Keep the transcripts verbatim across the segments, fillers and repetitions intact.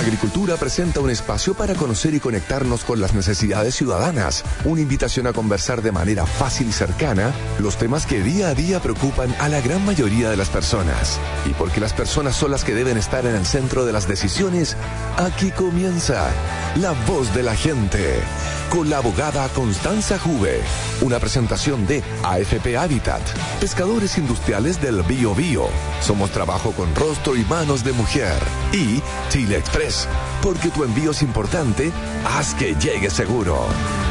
Agricultura presenta un espacio para conocer y conectarnos con las necesidades ciudadanas. Una invitación a conversar de manera fácil y cercana los temas que día a día preocupan a la gran mayoría de las personas. Y porque las personas son las que deben estar en el centro de las decisiones, aquí comienza La Voz de la Gente, con la abogada Constanza Juve. Una presentación de A F P Habitat, pescadores industriales del Bío Bío. Somos trabajo con rostro y manos de mujer. Y Chile Express, porque tu envío es importante, haz que llegue seguro.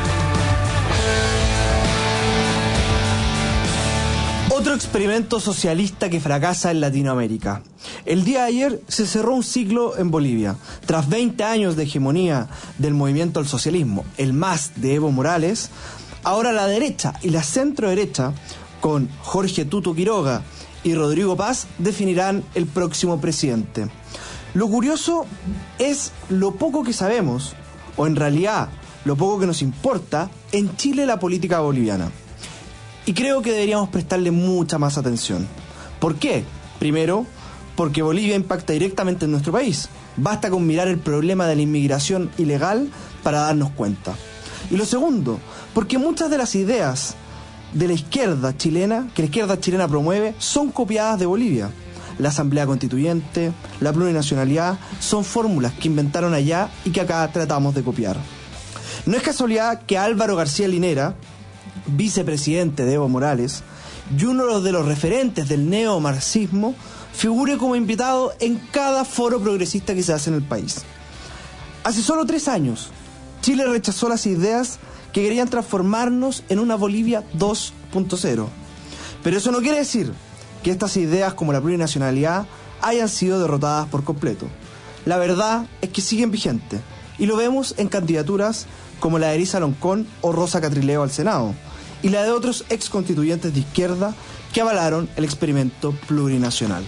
Otro experimento socialista que fracasa en Latinoamérica. El día de ayer se cerró un ciclo en Bolivia. Tras veinte años de hegemonía del movimiento al socialismo, el MAS de Evo Morales, ahora la derecha y la centro-derecha, con Jorge Tuto Quiroga y Rodrigo Paz, definirán el próximo presidente. Lo curioso es lo poco que sabemos, o en realidad lo poco que nos importa, en Chile la política boliviana. Y creo que deberíamos prestarle mucha más atención. ¿Por qué? Primero, porque Bolivia impacta directamente en nuestro país. Basta con mirar el problema de la inmigración ilegal para darnos cuenta. Y lo segundo, porque muchas de las ideas de la izquierda chilena, que la izquierda chilena promueve, son copiadas de Bolivia. La Asamblea Constituyente, la plurinacionalidad, son fórmulas que inventaron allá y que acá tratamos de copiar. No es casualidad que Álvaro García Linera, vicepresidente de Evo Morales y uno de los referentes del neomarxismo, figure como invitado en cada foro progresista que se hace en el país. Hace solo tres años, Chile rechazó las ideas que querían transformarnos en una Bolivia dos punto cero. Pero eso no quiere decir que estas ideas como la plurinacionalidad hayan sido derrotadas por completo. La verdad es que siguen vigentes, y lo vemos en candidaturas como la de Elisa Loncón o Rosa Catrileo al Senado, y la de otros ex constituyentes de izquierda que avalaron el experimento plurinacional.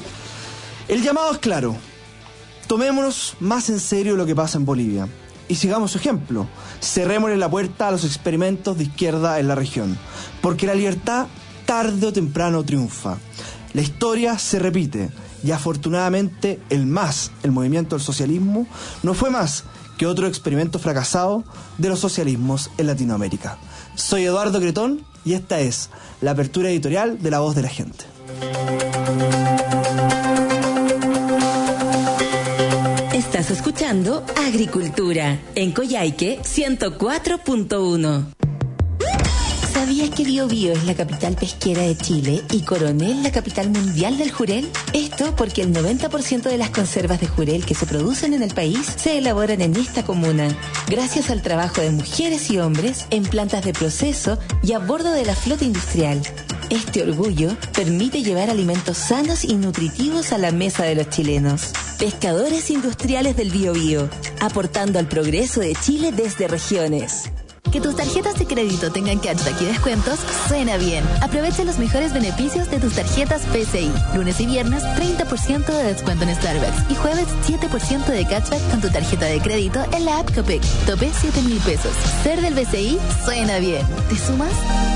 El llamado es claro: tomémonos más en serio lo que pasa en Bolivia y sigamos su ejemplo. Cerrémosle la puerta a los experimentos de izquierda en la región, porque la libertad tarde o temprano triunfa. La historia se repite y afortunadamente el MAS, el movimiento del socialismo, no fue más que otro experimento fracasado de los socialismos en Latinoamérica. Soy Eduardo Cretón y esta es la apertura editorial de La Voz de la Gente. Estás escuchando Agricultura en Coyhaique ciento cuatro punto uno. ¿Sabías que Bío Bío es la capital pesquera de Chile y Coronel la capital mundial del jurel? Esto porque el noventa por ciento de las conservas de jurel que se producen en el país se elaboran en esta comuna, gracias al trabajo de mujeres y hombres en plantas de proceso y a bordo de la flota industrial. Este orgullo permite llevar alimentos sanos y nutritivos a la mesa de los chilenos. Pescadores industriales del Bío Bío, aportando al progreso de Chile desde regiones. Que tus tarjetas de crédito tengan cashback y descuentos suena bien. Aprovecha los mejores beneficios de tus tarjetas B C I. Lunes y viernes, treinta por ciento de descuento en Starbucks. Y jueves, siete por ciento de cashback con tu tarjeta de crédito en la app Copec. Tope siete mil pesos. Ser del B C I suena bien. ¿Te sumas?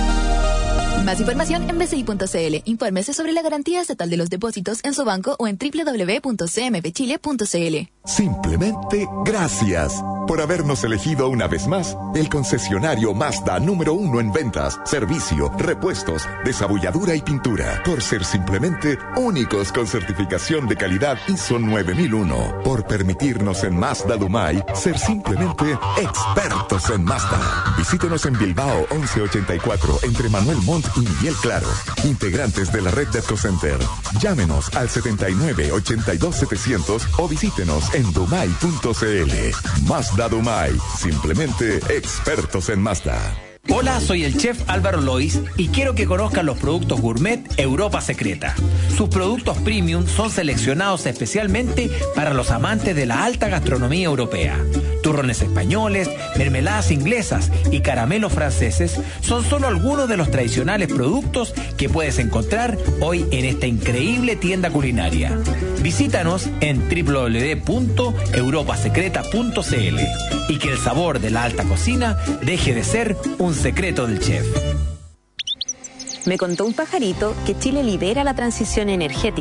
Más información en b c i punto c l. Infórmese sobre la garantía estatal de los depósitos en su banco o en w w w punto c m p chile punto c l. Simplemente gracias por habernos elegido una vez más el concesionario Mazda número uno en ventas, servicio, repuestos, desabulladura y pintura. Por ser simplemente únicos con certificación de calidad I S O nueve mil uno. Por permitirnos en Mazda Dumay ser simplemente expertos en Mazda. Visítenos en Bilbao once ochenta y cuatro entre Manuel Montt y Miguel Claro. Integrantes de la red de EcoCenter. Llámenos al setenta y nueve ochenta y dos setecientos o visítenos en dumay punto c l. Mazda Dumay, simplemente expertos en Mazda. Hola, soy el chef Álvaro Lois y quiero que conozcan los productos gourmet Europa Secreta. Sus productos premium son seleccionados especialmente para los amantes de la alta gastronomía europea. Turrones españoles, mermeladas inglesas y caramelos franceses son solo algunos de los tradicionales productos que puedes encontrar hoy en esta increíble tienda culinaria. Visítanos en w w w punto europa secreta punto c l y que el sabor de la alta cocina deje de ser un secreto del chef. Me contó un pajarito que Chile lidera la transición energética.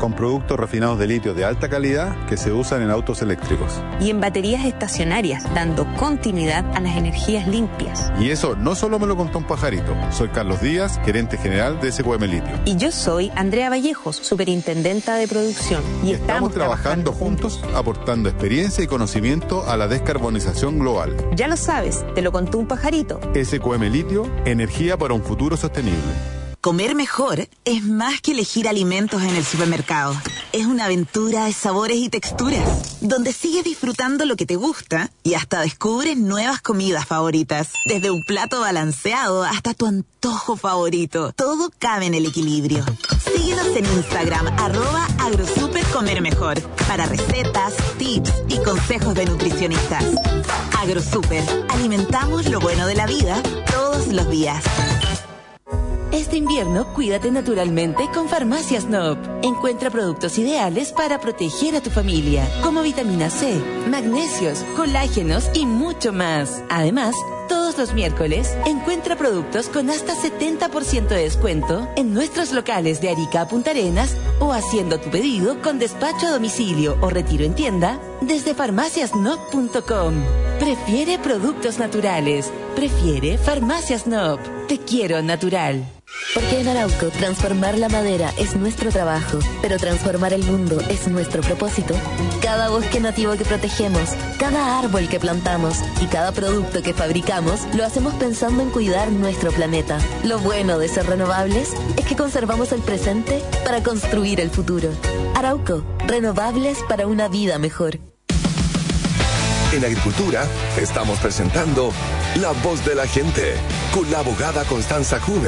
con productos refinados de litio de alta calidad que se usan en autos eléctricos. Y en baterías estacionarias, dando continuidad a las energías limpias. Y eso no solo me lo contó un pajarito. Soy Carlos Díaz, gerente general de S Q M Litio. Y yo soy Andrea Vallejos, superintendenta de producción. Y, y estamos, estamos trabajando, trabajando juntos, aportando experiencia y conocimiento a la descarbonización global. Ya lo sabes, te lo contó un pajarito. S Q M Litio, energía para un futuro sostenible. Comer mejor es más que elegir alimentos en el supermercado. Es una aventura de sabores y texturas, donde sigues disfrutando lo que te gusta y hasta descubres nuevas comidas favoritas. Desde un plato balanceado hasta tu antojo favorito. Todo cabe en el equilibrio. Síguenos en Instagram, arroba agrosupercomermejor, para recetas, tips y consejos de nutricionistas. Agrosuper, alimentamos lo bueno de la vida todos los días. Este invierno, cuídate naturalmente con Farmacias Nop. Encuentra productos ideales para proteger a tu familia, como vitamina C, magnesios, colágenos y mucho más. Además, todos los miércoles, encuentra productos con hasta setenta por ciento de descuento en nuestros locales de Arica a Punta Arenas o haciendo tu pedido con despacho a domicilio o retiro en tienda desde farmacias nop punto com. Prefiere productos naturales. Prefiere Farmacias Nop. Te quiero natural. Porque en Arauco transformar la madera es nuestro trabajo, pero transformar el mundo es nuestro propósito. Cada bosque nativo que protegemos, cada árbol que plantamos y cada producto que fabricamos lo hacemos pensando en cuidar nuestro planeta. Lo bueno de ser renovables es que conservamos el presente para construir el futuro. Arauco, renovables para una vida mejor. En Agricultura estamos presentando La Voz de la Gente con la abogada Constanza Juve.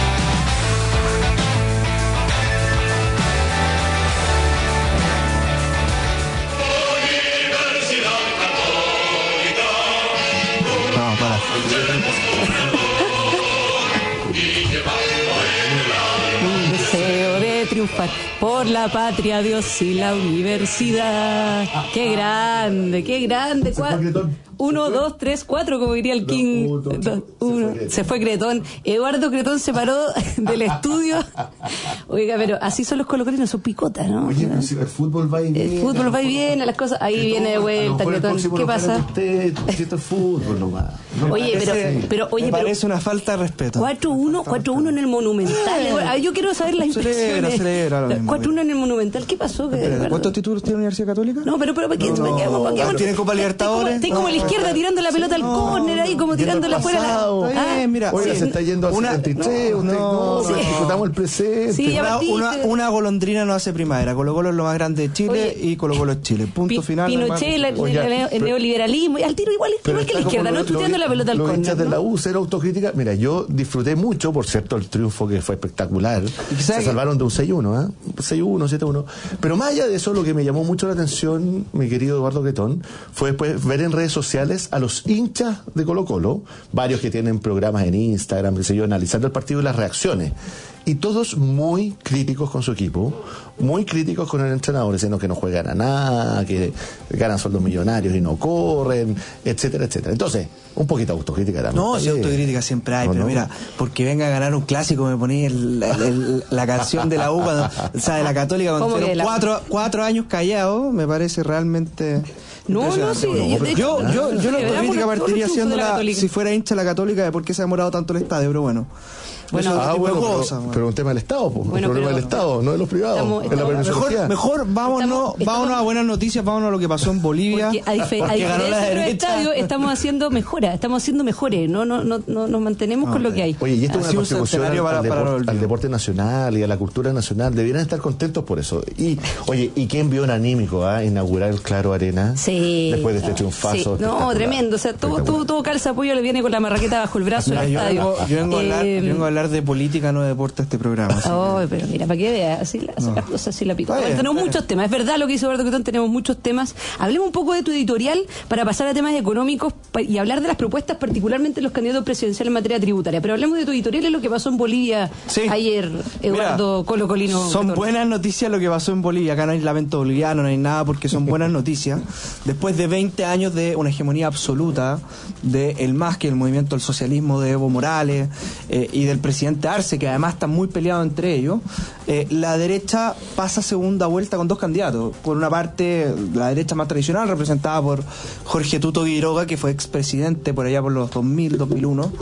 No, para. Un deseo de triunfar por la patria, Dios y la universidad. ¡Qué grande, qué grande! Uno, dos, tres, cuatro, como diría el King. Dos, uno. Se fue Cretón. Eduardo Cretón se paró del estudio. Oiga, pero así son los colocolinos, son picotas, ¿no? Oye, pero si el fútbol va y viene. El fútbol va y viene, las cosas. Ahí viene de vuelta, Cretón. ¿Qué pasa? Usted, esto es fútbol, no va. No oye, pero, pero, oye, me pero. parece una falta de respeto. cuatro uno, cuatro uno en el Monumental. Yo quiero saber las impresiones. cuatro uno en el Monumental. ¿Qué pasó? ¿Cuántos títulos tiene la Universidad Católica? No, pero, pero, ¿para qué? No, no. ¿Tienen Copa Libertadores? Estoy como a la izquierda tirando la pelota al córner ahí, como tirándola afuera. La... Ah, mira, oiga, sí. se está yendo al setenta y tres, usted no, sí. disfrutamos el presente. Sí, una, una, una golondrina no hace primavera. Colo Colo es lo más grande de Chile. Oye, y Colo Colo es Chile. Punto Pi final. Pinochet, la, Oye, el neoliberalismo, y al tiro igual, igual que la izquierda, no estoy tirando la pelota al córner. Los hinchas ¿no? de la U, cero autocrítica. Mira, yo disfruté mucho, por cierto, el triunfo que fue espectacular. Se que... salvaron de un seis uno, ¿eh? seis uno, siete uno. Pero más allá de eso, lo que me llamó mucho la atención, mi querido Eduardo Cretón, fue después ver en redes sociales a los hinchas de Colo Colo, varios que tienen programas en Instagram, qué sé yo, analizando el partido y las reacciones. Y todos muy críticos con su equipo, muy críticos con el entrenador, diciendo que no juegan a nada, que ganan sueldos millonarios y no corren, etcétera, etcétera. Entonces, un poquito de autocrítica también. No, si autocrítica siempre hay, no, pero no. Mira, porque venga a ganar un clásico me ponía el, el, el, la canción de la U, cuando, o sea, de la Católica, cuando fueron la... cuatro, cuatro años callados, me parece realmente... No, no, sí. No, yo, yo, yo, yo la autocrítica partiría siendo la, si fuera hincha la Católica, de por qué se ha demorado tanto el estadio, pero bueno. Bueno, ah, bueno, cosa, pero, pero un tema del Estado, pues. Bueno, un problema del Estado, no de los privados. Estamos, estamos, la mejor, mejor vámonos, estamos, vámonos estamos, a buenas noticias, vámonos a lo que pasó en Bolivia. Porque a, dife porque a diferencia de los estadios, estamos haciendo mejoras, estamos haciendo mejores, no, no, no, no nos mantenemos no, con lo que hay. Oye, y esto es una contribución al, para, al, deport, al deporte nacional y a la cultura nacional, deberían estar contentos por eso. Y, oye, ¿y quién vio un anímico a ¿eh? inaugurar el Claro Arena? Sí. Después de este triunfazo. Sí. No, tremendo, o sea, todo, todo, todo calza apoyo, le viene con la marraqueta bajo el brazo al estadio. Yo vengo a hablar de política, no de deporte este programa. Oh, pero mira, para que veas, así la, no. las cosas así la pico. Bueno, tenemos muchos temas, es verdad lo que hizo Eduardo Cretón, tenemos muchos temas. Hablemos un poco de tu editorial para pasar a temas económicos y hablar de las propuestas, particularmente de los candidatos presidenciales en materia tributaria. Pero hablemos de tu editorial, es lo que pasó en Bolivia sí. ayer, Eduardo mira, Colo Colino. Son Cretón. Buenas noticias lo que pasó en Bolivia. Acá no hay lamento boliviano, no hay nada, porque son buenas noticias. Después de veinte años de una hegemonía absoluta de el M A S, que el movimiento del socialismo de Evo Morales eh, y del presidente presidente Arce, que además están muy peleados entre ellos, eh, la derecha pasa segunda vuelta con dos candidatos. Por una parte, la derecha más tradicional, representada por Jorge Tuto Quiroga, que fue expresidente por allá por los dos mil, dos mil uno.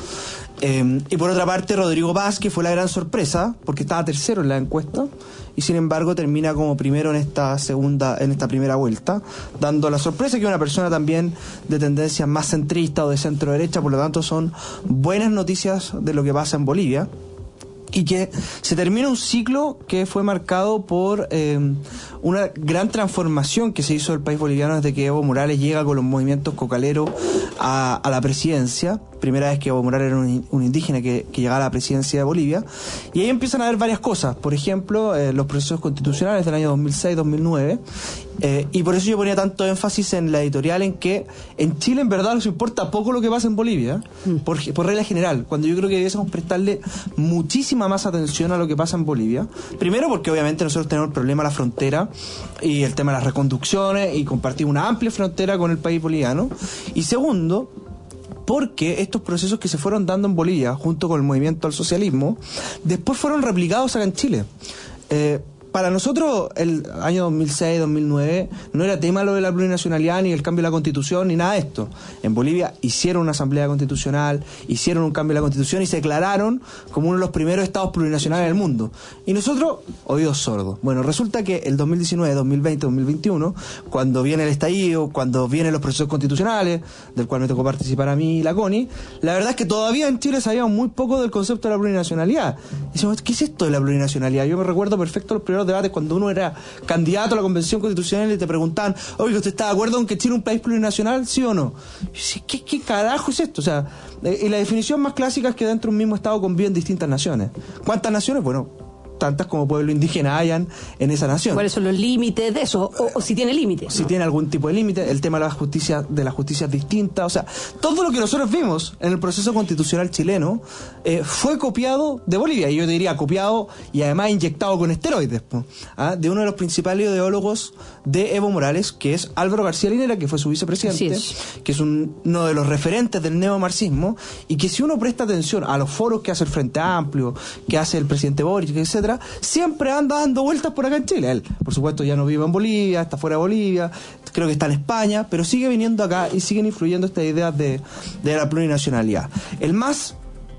Eh, y por otra parte, Rodrigo Paz, que fue la gran sorpresa, porque estaba tercero en la encuesta, y sin embargo termina como primero en esta segunda, en esta primera vuelta, dando la sorpresa que una persona también de tendencia más centrista o de centro derecha. Por lo tanto, son buenas noticias de lo que pasa en Bolivia. Y que se termina un ciclo que fue marcado por eh, una gran transformación que se hizo del país boliviano desde que Evo Morales llega con los movimientos cocaleros a, a la presidencia. Primera vez que Evo Morales era un, un indígena que, que llegaba a la presidencia de Bolivia. Y ahí empiezan a haber varias cosas. Por ejemplo, eh, los procesos constitucionales del año dos mil seis, dos mil nueve. Eh, y por eso yo ponía tanto énfasis en la editorial en que en Chile en verdad nos importa poco lo que pasa en Bolivia, mm. por, por regla general, cuando yo creo que debiésemos prestarle muchísima más atención a lo que pasa en Bolivia. Primero porque obviamente nosotros tenemos el problema de la frontera y el tema de las reconducciones y compartimos una amplia frontera con el país boliviano. Y segundo, porque estos procesos que se fueron dando en Bolivia junto con el movimiento al socialismo después fueron replicados acá en Chile. Eh, Para nosotros, el año dos mil seis, dos mil nueve, no era tema lo de la plurinacionalidad, ni el cambio de la Constitución, ni nada de esto. En Bolivia hicieron una asamblea constitucional, hicieron un cambio de la Constitución y se declararon como uno de los primeros estados plurinacionales del mundo. Y nosotros, oídos sordos. Bueno, resulta que el dos mil diecinueve, dos mil veinte, dos mil veintiuno, cuando viene el estallido, cuando vienen los procesos constitucionales, del cual me tocó participar a mí y la Connie, la verdad es que todavía en Chile sabíamos muy poco del concepto de la plurinacionalidad. Y decimos, ¿qué es esto de la plurinacionalidad? Yo me recuerdo perfecto los primeros debates cuando uno era candidato a la Convención Constitucional y te preguntaban, oye, ¿usted está de acuerdo en que Chile es un país plurinacional? ¿Sí o no? Y ¿qué, qué carajo es esto? O sea, eh, y la definición más clásica es que dentro de un mismo estado conviven distintas naciones. ¿Cuántas naciones? Bueno, tantas como pueblo indígena hayan en esa nación. ¿Cuáles son los límites de eso? O, o si tiene límites. Si ¿no? tiene algún tipo de límite, el tema de la justicia, de las justicias distintas, o sea, todo lo que nosotros vimos en el proceso constitucional chileno eh, fue copiado de Bolivia, y yo diría copiado y además inyectado con esteroides, ¿ah? de uno de los principales ideólogos de Evo Morales, que es Álvaro García Linera, que fue su vicepresidente, es. que es un, uno de los referentes del neomarxismo, y que si uno presta atención a los foros que hace el Frente Amplio, que hace el presidente Boric, etcétera, siempre anda dando vueltas por acá en Chile. Él, por supuesto, ya no vive en Bolivia, está fuera de Bolivia, creo que está en España, pero sigue viniendo acá y siguen influyendo estas ideas de, de la plurinacionalidad. El MAS,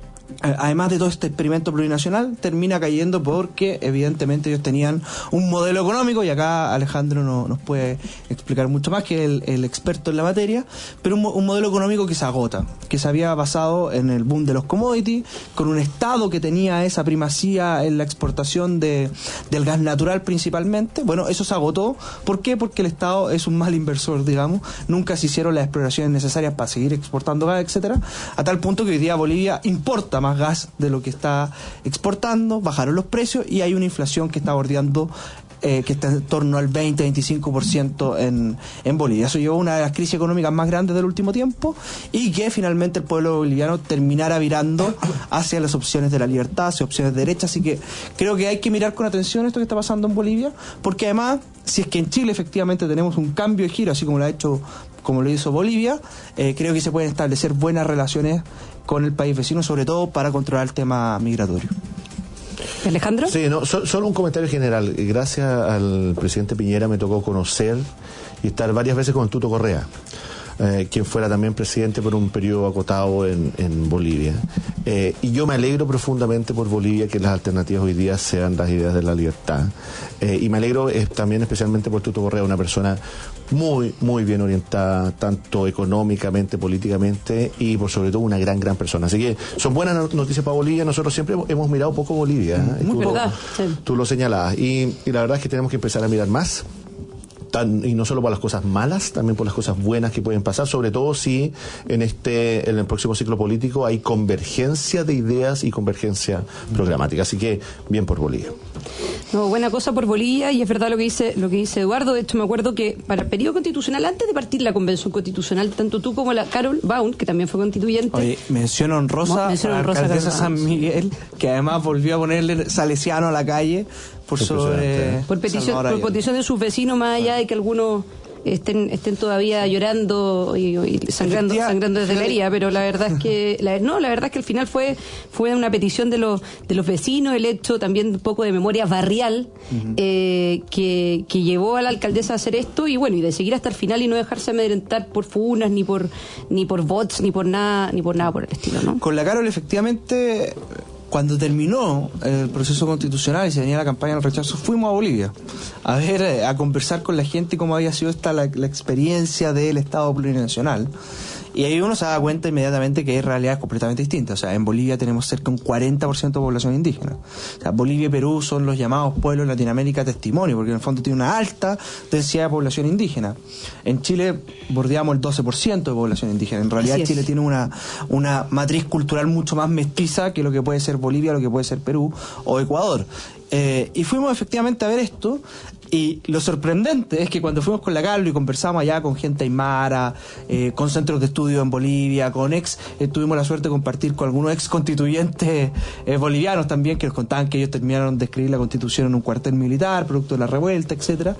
además de todo este experimento plurinacional, termina cayendo porque evidentemente ellos tenían un modelo económico, y acá Alejandro no, nos puede explicar mucho más, que el, el experto en la materia, pero un, un modelo económico que se agota, que se había basado en el boom de los commodities, con un Estado que tenía esa primacía en la exportación de, del gas natural principalmente. Bueno, eso se agotó. ¿Por qué? Porque el Estado es un mal inversor, digamos, nunca se hicieron las exploraciones necesarias para seguir exportando gas, etcétera, a tal punto que hoy día Bolivia importa más gas de lo que está exportando, bajaron los precios y hay una inflación que está bordeando, eh, que está en torno al veinte a veinticinco por ciento en, en Bolivia. Eso llevó a una de las crisis económicas más grandes del último tiempo, y que finalmente el pueblo boliviano terminara virando hacia las opciones de la libertad, hacia opciones de derecha. Así que creo que hay que mirar con atención esto que está pasando en Bolivia, porque además, si es que en Chile efectivamente tenemos un cambio de giro, así como lo ha hecho, como lo hizo Bolivia, eh, creo que se pueden establecer buenas relaciones con el país vecino, sobre todo para controlar el tema migratorio. ¿Alejandro? Sí, no, so, solo un comentario general. Gracias al presidente Piñera me tocó conocer y estar varias veces con Tuto Correa, eh, quien fuera también presidente por un periodo acotado en, en Bolivia. Eh, y yo me alegro profundamente por Bolivia que las alternativas hoy día sean las ideas de la libertad. Eh, y me alegro eh, también especialmente por Tuto Correa, una persona muy, muy bien orientada, tanto económicamente, políticamente, y por sobre todo una gran, gran persona. Así que son buenas noticias para Bolivia. Nosotros siempre hemos mirado poco Bolivia, ¿eh? Muy tú, verdad. Tú, sí. tú lo señalabas. Y, y la verdad es que tenemos que empezar a mirar más. Tan, y no solo por las cosas malas, también por las cosas buenas que pueden pasar, sobre todo si en este en el próximo ciclo político hay convergencia de ideas y convergencia programática. Así que bien por Bolivia. No, buena cosa por Bolivia, y es verdad lo que dice lo que dice Eduardo. De hecho, me acuerdo que para el periodo constitucional, antes de partir la convención constitucional, tanto tú como la Carol Baum, que también fue constituyente. Oye, mención honrosa a la alcaldesa de San Miguel, que además volvió a ponerle salesiano a la calle por sobre por petición, por petición de sus vecinos, más allá de que algunos estén estén todavía llorando y, y sangrando sangrando desde la herida, pero la verdad es que la, no, la verdad es que al final fue fue una petición de los de los vecinos, el hecho también un poco de memoria barrial uh-huh. eh, que, que llevó a la alcaldesa a hacer esto y bueno, y de seguir hasta el final y no dejarse amedrentar por funas ni por ni por bots ni por nada ni por nada por el estilo, ¿no? Con la Carol efectivamente, cuando terminó el proceso constitucional y se venía la campaña del rechazo, fuimos a Bolivia a ver, a conversar con la gente cómo había sido esta la, la experiencia del Estado plurinacional. Y ahí uno se da cuenta inmediatamente que hay realidades completamente distintas. O sea, en Bolivia tenemos cerca de un cuarenta por ciento de población indígena. O sea, Bolivia y Perú son los llamados pueblos de Latinoamérica testimonio, porque en el fondo tiene una alta densidad de población indígena. En Chile bordeamos el doce por ciento de población indígena. En realidad Chile tiene una, una matriz cultural mucho más mestiza que lo que puede ser Bolivia, lo que puede ser Perú o Ecuador. Eh, y fuimos efectivamente a ver esto. Y lo sorprendente es que cuando fuimos con la Carlos y conversamos allá con gente aymara, eh, con centros de estudio en Bolivia, con ex, eh, tuvimos la suerte de compartir con algunos ex constituyentes eh, bolivianos también, que nos contaban que ellos terminaron de escribir la constitución en un cuartel militar, producto de la revuelta, etcétera.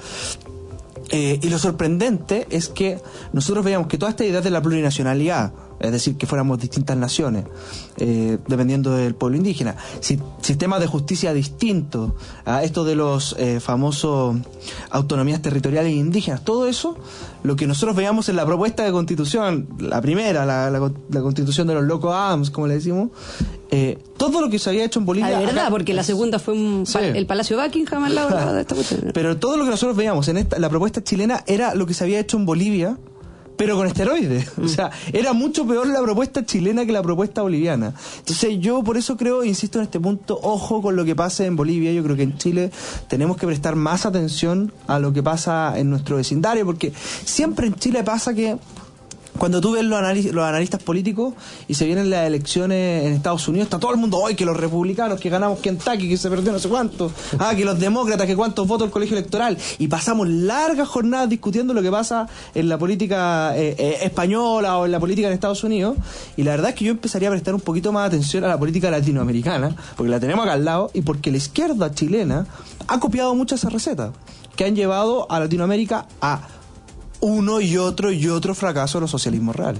Eh, y lo sorprendente es que nosotros veíamos que toda esta idea de la plurinacionalidad, es decir, que fuéramos distintas naciones, eh, dependiendo del pueblo indígena, si, sistemas de justicia distintos, a esto de los eh, famosos autonomías territoriales indígenas, todo eso, lo que nosotros veíamos en la propuesta de constitución, la primera, la, la, la constitución de los locos Adams, como le decimos, eh, todo lo que se había hecho en Bolivia... Ah, de verdad, acá, porque la segunda fue un, sí. el Palacio Buckingham al lado de esta cuestión. Pero todo lo que nosotros veíamos en esta, la propuesta chilena era lo que se había hecho en Bolivia, pero con esteroides. Mm. O sea, era mucho peor la propuesta chilena que la propuesta boliviana. Entonces yo por eso creo, insisto en este punto, ojo con lo que pasa en Bolivia. Yo creo que en Chile tenemos que prestar más atención a lo que pasa en nuestro vecindario, porque siempre en Chile pasa que cuando tú ves los, anali- los analistas políticos y se vienen las elecciones en Estados Unidos, está todo el mundo, hoy que los republicanos, que ganamos Kentucky, que se perdió no sé cuánto, ah, que los demócratas, que cuántos votos el colegio electoral, y pasamos largas jornadas discutiendo lo que pasa en la política eh, eh, española o en la política en Estados Unidos, y la verdad es que yo empezaría a prestar un poquito más atención a la política latinoamericana, porque la tenemos acá al lado, y porque la izquierda chilena ha copiado muchas esas recetas, que han llevado a Latinoamérica a uno y otro y otro fracaso de los socialismos reales.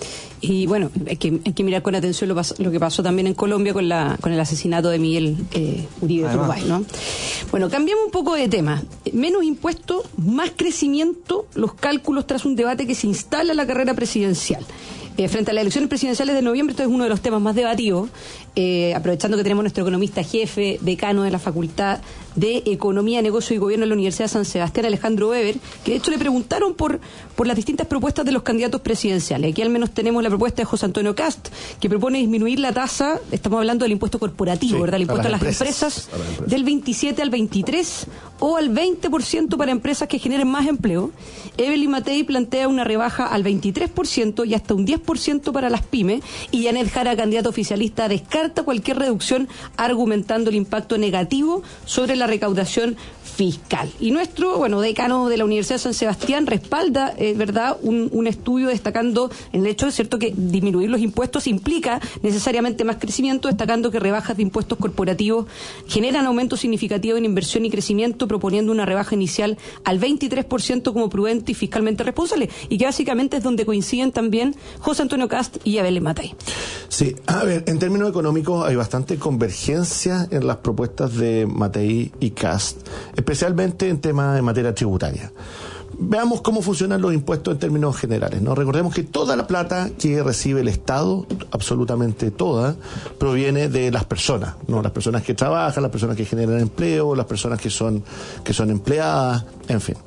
Y bueno, hay que, hay que mirar con atención lo, pas- lo que pasó también en Colombia con la con el asesinato de Miguel eh, Uribe Turbay, ¿no? Bueno, cambiamos un poco de tema. Menos impuestos, más crecimiento, los cálculos tras un debate que se instala en la carrera presidencial. Eh, frente a las elecciones presidenciales de noviembre, esto es uno de los temas más debatidos, eh, aprovechando que tenemos nuestro economista jefe, decano de la Facultad de Economía, Negocio y Gobierno de la Universidad de San Sebastián, Alejandro Weber, que de hecho le preguntaron por, por las distintas propuestas de los candidatos presidenciales. Aquí al menos tenemos la propuesta de José Antonio Cast, que propone disminuir la tasa, estamos hablando del impuesto corporativo, sí, ¿verdad? El impuesto a las, a las empresas, empresas, a las empresas del veintisiete al veintitrés o al veinte por ciento para empresas que generen más empleo. Evelyn Matei plantea una rebaja al veintitrés por ciento y hasta un diez por ciento para las pymes, y Janet Jara, candidata oficialista, descarta cualquier reducción argumentando el impacto negativo sobre la recaudación fiscal. Y nuestro, bueno, decano de la Universidad de San Sebastián respalda, eh, ¿verdad?, un, un estudio destacando en el hecho, es cierto, que disminuir los impuestos implica necesariamente más crecimiento, destacando que rebajas de impuestos corporativos generan aumento significativo en inversión y crecimiento, proponiendo una rebaja inicial al veintitrés por ciento como prudente y fiscalmente responsable, y que básicamente es donde coinciden también José Antonio Cast y Evelyn Matei. Sí, a ver, en términos económicos hay bastante convergencia en las propuestas de Matei y Cast, especialmente en temas de materia tributaria. Veamos cómo funcionan los impuestos en términos generales, ¿no? Recordemos que toda la plata que recibe el Estado, absolutamente toda, proviene de las personas, ¿no? Las personas que trabajan, las personas que generan empleo, las personas que son, que son empleadas, en fin.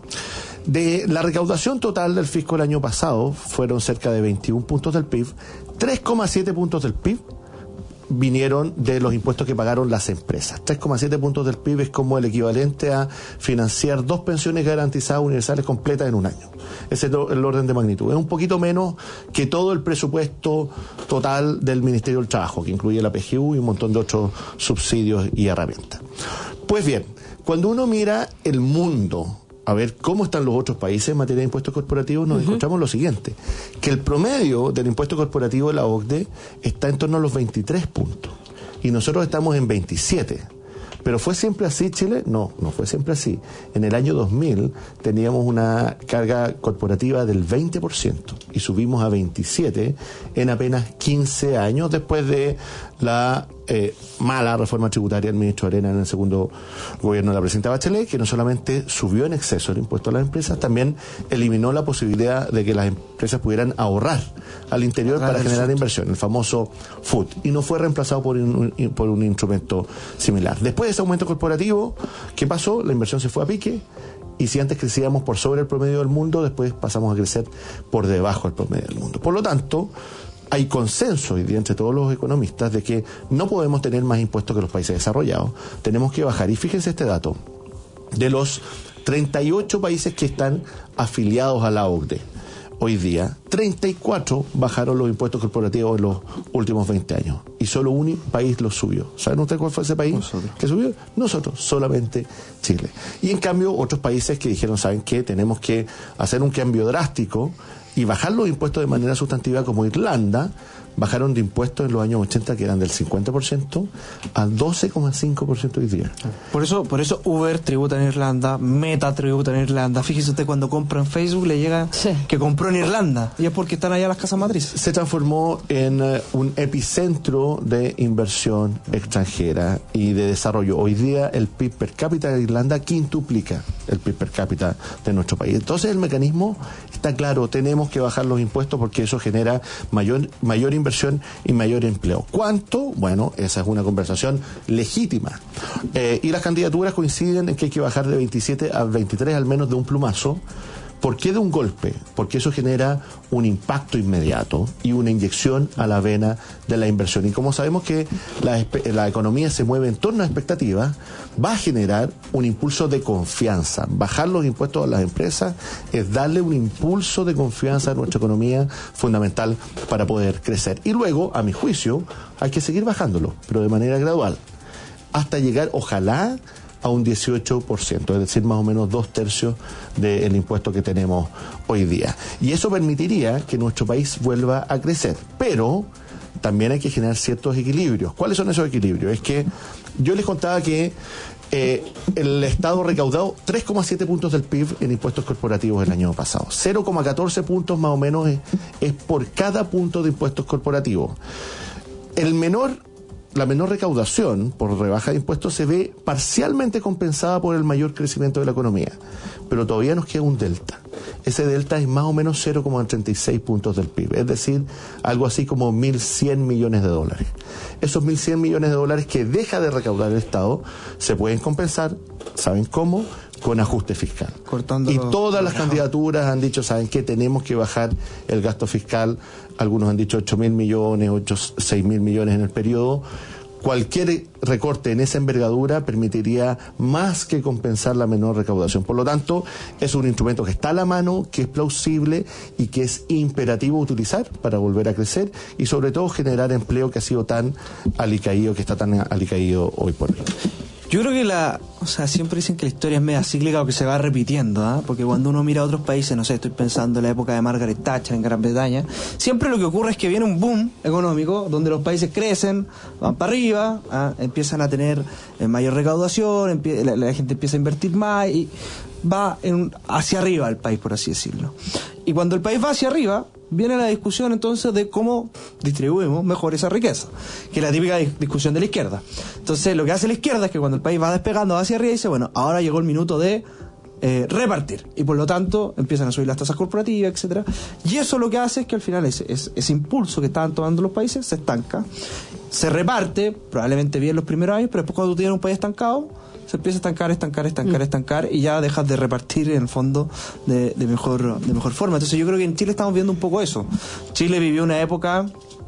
De la recaudación total del fisco el año pasado fueron cerca de veintiún puntos del P I B, tres coma siete puntos del P I B vinieron de los impuestos que pagaron las empresas. tres coma siete puntos del P I B es como el equivalente a financiar dos pensiones garantizadas universales completas en un año. Ese es el orden de magnitud. Es un poquito menos que todo el presupuesto total del Ministerio del Trabajo, que incluye la P G U y un montón de otros subsidios y herramientas. Pues bien, cuando uno mira el mundo a ver cómo están los otros países en materia de impuestos corporativos, nos uh-huh. encontramos lo siguiente, que el promedio del impuesto corporativo de la O C D E está en torno a los veintitrés puntos y nosotros estamos en veintisiete. ¿Pero fue siempre así Chile? No, no fue siempre así. En el año dos mil teníamos una carga corporativa del veinte por ciento y subimos a veintisiete por ciento en apenas quince años después de la eh, mala reforma tributaria del ministro Arena en el segundo gobierno de la presidenta Bachelet, que no solamente subió en exceso el impuesto a las empresas, también eliminó la posibilidad de que las empresas pudieran ahorrar al interior para generar inversión, el famoso F U T, y no fue reemplazado por un, por un instrumento similar. Después de ese aumento corporativo, ¿qué pasó? La inversión se fue a pique. Y si antes crecíamos por sobre el promedio del mundo, después pasamos a crecer por debajo del promedio del mundo. Por lo tanto, hay consenso hoy día entre todos los economistas de que no podemos tener más impuestos que los países desarrollados. Tenemos que bajar. Y fíjense este dato. De los treinta y ocho países que están afiliados a la O C D E, hoy día, treinta y cuatro bajaron los impuestos corporativos en los últimos veinte años. Y solo un país los subió. ¿Saben ustedes cuál fue ese país Nosotros. que subió? Nosotros, solamente Chile. Y en cambio, otros países que dijeron, ¿saben qué? Tenemos que hacer un cambio drástico y bajar los impuestos de manera sustantiva, como Irlanda, bajaron de impuestos en los años ochenta, que eran del cincuenta por ciento, al doce coma cinco por ciento hoy día. Por eso, por eso Uber tributa en Irlanda, Meta tributa en Irlanda. Fíjese usted, cuando compra en Facebook le llega sí. que compró en Irlanda, y es porque están allá las casas matrices. Se transformó en uh, un epicentro de inversión extranjera y de desarrollo. Hoy día el P I B per cápita de Irlanda quintuplica el P I B per cápita de nuestro país. Entonces el mecanismo está claro, tenemos que bajar los impuestos porque eso genera mayor, mayor inversión y mayor empleo. ¿Cuánto? Bueno, esa es una conversación legítima. Eh, y las candidaturas coinciden en que hay que bajar de veintisiete a veintitrés al menos de un plumazo. ¿Por qué de un golpe? Porque eso genera un impacto inmediato y una inyección a la vena de la inversión. Y como sabemos que la, la economía se mueve en torno a expectativas, va a generar un impulso de confianza. Bajar los impuestos a las empresas es darle un impulso de confianza a nuestra economía, fundamental para poder crecer. Y luego, a mi juicio, hay que seguir bajándolo, pero de manera gradual, hasta llegar, ojalá, a un dieciocho por ciento, es decir, más o menos dos tercios del impuesto que tenemos hoy día. Y eso permitiría que nuestro país vuelva a crecer. Pero también hay que generar ciertos equilibrios. ¿Cuáles son esos equilibrios? Es que yo les contaba que eh, el Estado recaudó tres coma siete puntos del P I B en impuestos corporativos el año pasado. cero coma catorce puntos más o menos es, es por cada punto de impuestos corporativos. El menor La menor recaudación por rebaja de impuestos se ve parcialmente compensada por el mayor crecimiento de la economía, pero todavía nos queda un delta. Ese delta es más o menos cero coma treinta y seis puntos del P I B, es decir, algo así como mil cien millones de dólares. Esos mil cien millones de dólares que deja de recaudar el Estado se pueden compensar, ¿saben cómo? Con ajuste fiscal. Cortando y todas las candidaturas han dicho, ¿saben qué? Tenemos que bajar el gasto fiscal. Algunos han dicho ocho mil millones, ocho, seis mil millones en el periodo. Cualquier recorte en esa envergadura permitiría más que compensar la menor recaudación. Por lo tanto, es un instrumento que está a la mano, que es plausible y que es imperativo utilizar para volver a crecer y sobre todo generar empleo que ha sido tan alicaído, que está tan alicaído hoy por hoy. Yo creo que la, o sea, siempre dicen que la historia es media cíclica o que se va repitiendo, ¿ah? ¿eh? Porque cuando uno mira a otros países, no sé, estoy pensando en la época de Margaret Thatcher en Gran Bretaña, siempre lo que ocurre es que viene un boom económico donde los países crecen, van para arriba, ¿ah? Empiezan a tener eh, mayor recaudación, empie- la, la gente empieza a invertir más y va en, hacia arriba el país, por así decirlo. Y cuando el país va hacia arriba, viene la discusión entonces de cómo distribuimos mejor esa riqueza, que es la típica discusión de la izquierda. Entonces lo que hace la izquierda es que cuando el país va despegando hacia arriba dice, bueno, ahora llegó el minuto de eh, repartir, y por lo tanto empiezan a subir las tasas corporativas, etcétera. Y eso lo que hace es que al final ese, ese, ese impulso que estaban tomando los países se estanca, se reparte, probablemente bien los primeros años, pero después cuando tú tienes un país estancado, se empieza a estancar, estancar, estancar, mm. estancar y ya dejas de repartir en el fondo de, de mejor de mejor forma. Entonces yo creo que en Chile estamos viendo un poco eso. Chile vivió una época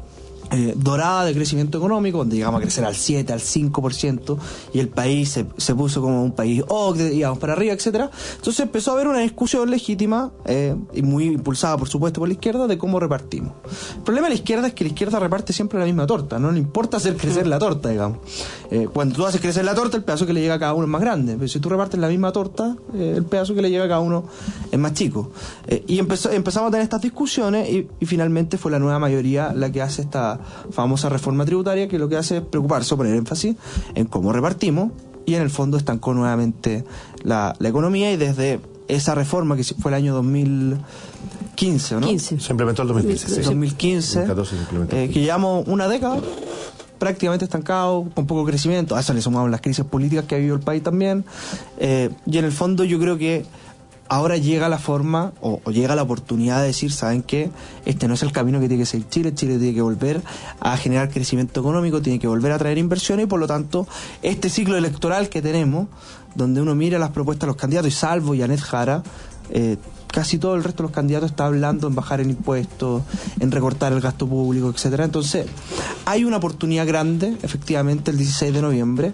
eh, dorada de crecimiento económico, donde llegamos a crecer al siete, al cinco por ciento, y el país se, se puso como un país O C D E, íbamos para arriba, etcétera. Entonces empezó a haber una discusión legítima eh, y muy impulsada, por supuesto, por la izquierda, de cómo repartimos. El problema de la izquierda es que la izquierda reparte siempre la misma torta, no le importa hacer crecer la torta, digamos. Eh, cuando tú haces crecer la torta, el pedazo que le llega a cada uno es más grande, pero si tú repartes la misma torta, eh, el pedazo que le llega a cada uno es más chico. Eh, y empezó, empezamos a tener estas discusiones y, y finalmente fue la nueva mayoría la que hace esta famosa reforma tributaria, que lo que hace es preocuparse o poner énfasis en cómo repartimos y en el fondo estancó nuevamente la, la economía, y desde esa reforma que fue el año dos mil quince, ¿no? quince. Se implementó el dos mil quince. Sí. dos mil quince, dos mil catorce se implementó. Eh, que llevamos una década prácticamente estancado, con poco crecimiento. A eso le sumamos las crisis políticas que ha vivido el país también. Eh, y en el fondo yo creo que ahora llega la forma, o, o llega la oportunidad de decir, ¿saben qué? Este no es el camino que tiene que seguir Chile. Chile tiene que volver a generar crecimiento económico, tiene que volver a traer inversiones, y por lo tanto, este ciclo electoral que tenemos, donde uno mira las propuestas de los candidatos, y salvo Yanet Jara, eh, casi todo el resto de los candidatos está hablando en bajar el impuesto, en recortar el gasto público, etcétera. Entonces, hay una oportunidad grande, efectivamente, el dieciséis de noviembre,